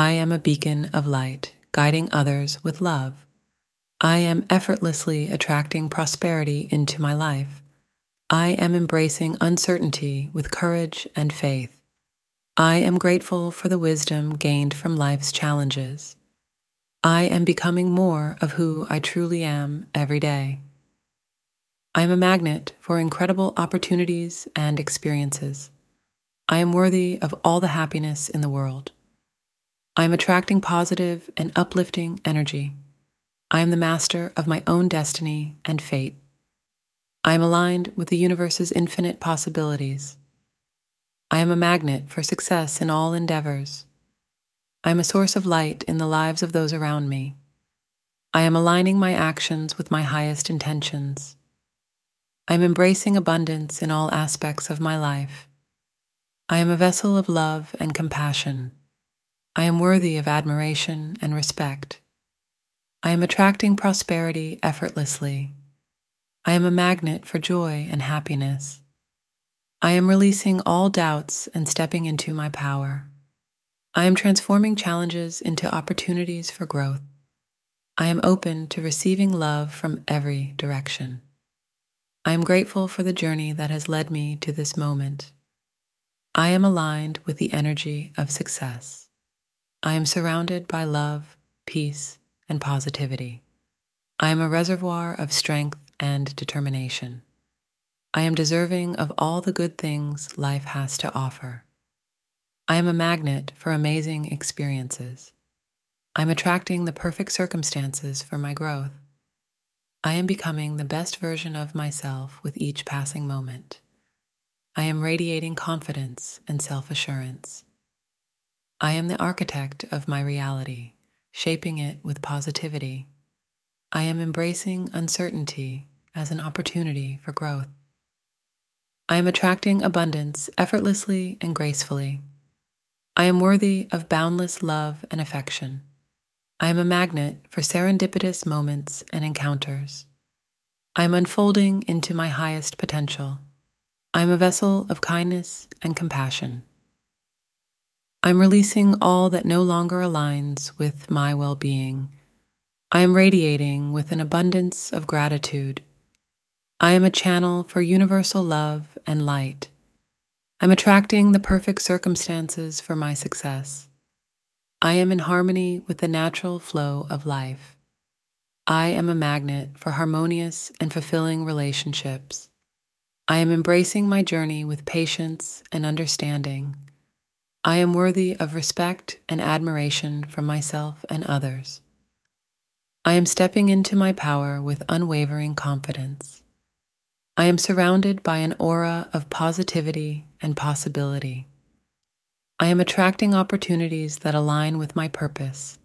I am a beacon of light, guiding others with love. I am effortlessly attracting prosperity into my life. I am embracing uncertainty with courage and faith. I am grateful for the wisdom gained from life's challenges. I am becoming more of who I truly am every day. I am a magnet for incredible opportunities and experiences. I am worthy of all the happiness in the world. I am attracting positive and uplifting energy. I am the master of my own destiny and fate. I am aligned with the universe's infinite possibilities. I am a magnet for success in all endeavors. I am a source of light in the lives of those around me. I am aligning my actions with my highest intentions. I am embracing abundance in all aspects of my life. I am a vessel of love and compassion. I am worthy of admiration and respect. I am attracting prosperity effortlessly. I am a magnet for joy and happiness. I am releasing all doubts and stepping into my power. I am transforming challenges into opportunities for growth. I am open to receiving love from every direction. I am grateful for the journey that has led me to this moment. I am aligned with the energy of success. I am surrounded by love, peace, and positivity. I am a reservoir of strength and determination. I am deserving of all the good things life has to offer. I am a magnet for amazing experiences. I am attracting the perfect circumstances for my growth. I am becoming the best version of myself with each passing moment. I am radiating confidence and self-assurance. I am the architect of my reality, shaping it with positivity. I am embracing uncertainty as an opportunity for growth. I am attracting abundance effortlessly and gracefully. I am worthy of boundless love and affection. I am a magnet for serendipitous moments and encounters. I am unfolding into my highest potential. I am a vessel of kindness and compassion. I am releasing all that no longer aligns with my well-being. I am radiating with an abundance of gratitude. I am a channel for universal love and light. I'm attracting the perfect circumstances for my success. I am in harmony with the natural flow of life. I am a magnet for harmonious and fulfilling relationships. I am embracing my journey with patience and understanding. I am worthy of respect and admiration from myself and others. I am stepping into my power with unwavering confidence. I am surrounded by an aura of positivity and possibility. I am attracting opportunities that align with my purpose.